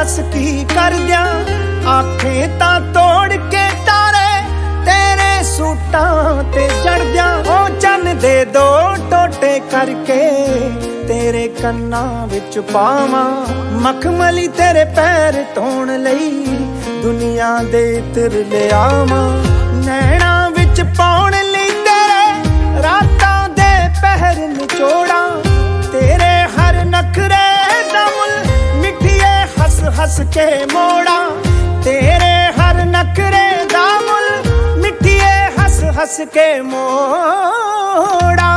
दस की कर दिया आखें तां तोड़ के तारे तेरे सूटां ते चढ़ दिया ओ चन दे दो टोटे करके तेरे कन्नां विच पावां मखमली तेरे पैर धोण लई दुनिया दे इत्र ले आवां नैना विच पाउण लई तेरे रातां दे पहर निचोड़ा तेरे हर नखरे दा मुल मिठिए हस हस के मोड़ा तेरे हर नखरे दा मुल मिठिए हस हस के मोड़ा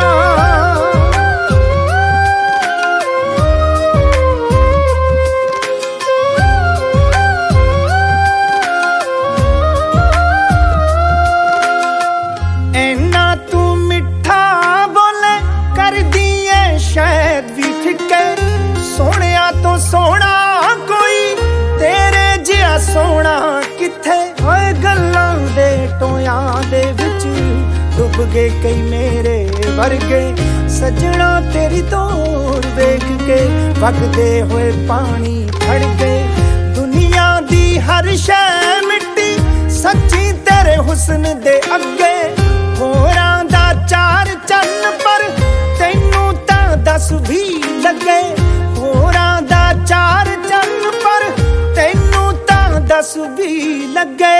सोना कोई तेरे जिहा सोना किथे होए गल्लां दे टोयां दे विच डुब गए कई मेरे वर्गे सजना तेरी तोड़ वेख के वगदे होए पानी खड़ गए दुनिया दी हर शै मिट्टी सच्ची तेरे हुस्न दे अगे होरां दा चार चन्न पर तैनू तां दस भी लगे होरां दा चार चन्न पर तैनू तां दस भी लगे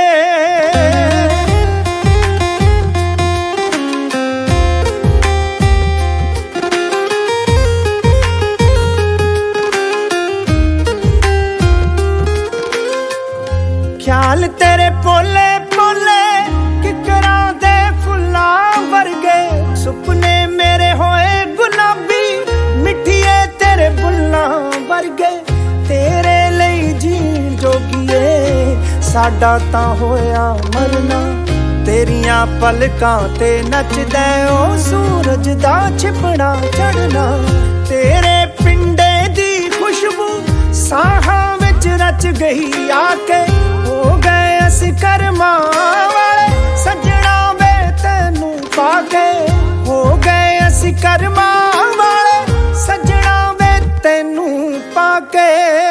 ख्याल तेरे पोले पोले किकरां दे फुल्लां वर्गे सुपने मेरे होए गुलाबी मिठिए तेरे बुल्लां वर्गे तेरे लई जीण जोगीए साडा तां होया मरना तेरियां पलकां ते नचदा ओ सूरज दा छिपड़ा चढ़ना तेरे पिंडे दी खुशबू साहां विच रच गई आके हो गए असीं करमां वाले सजना वे तैनू पाके हो गए असीं करमां वाले सजना वे तैनू पाके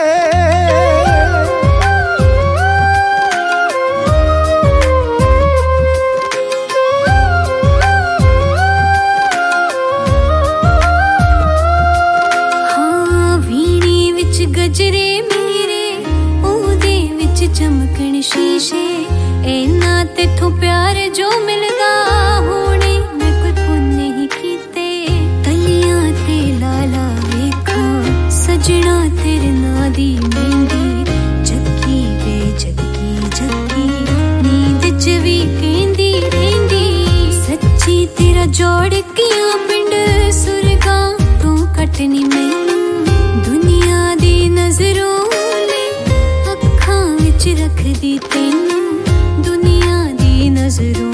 हाँ वीणे विच गजरे मेरे ओहदे विच चमकण शीशे इन्ना तेथों प्यार जो मिलदा होणे मैं कोई पुण्य नहीं कीते कलियां ते लाला वेखा सजना तेरे नां दी मेहंदी जग्गी वे जग्गी जग्गी नींद च भी कहंदी रहिंदी सच्ची तेरा जोड़ किया पिंड सुरगां तू कटनी मैनू दुनिया दी नजरों ने अखां विच रख दी तैनू दुनिया दी नजरों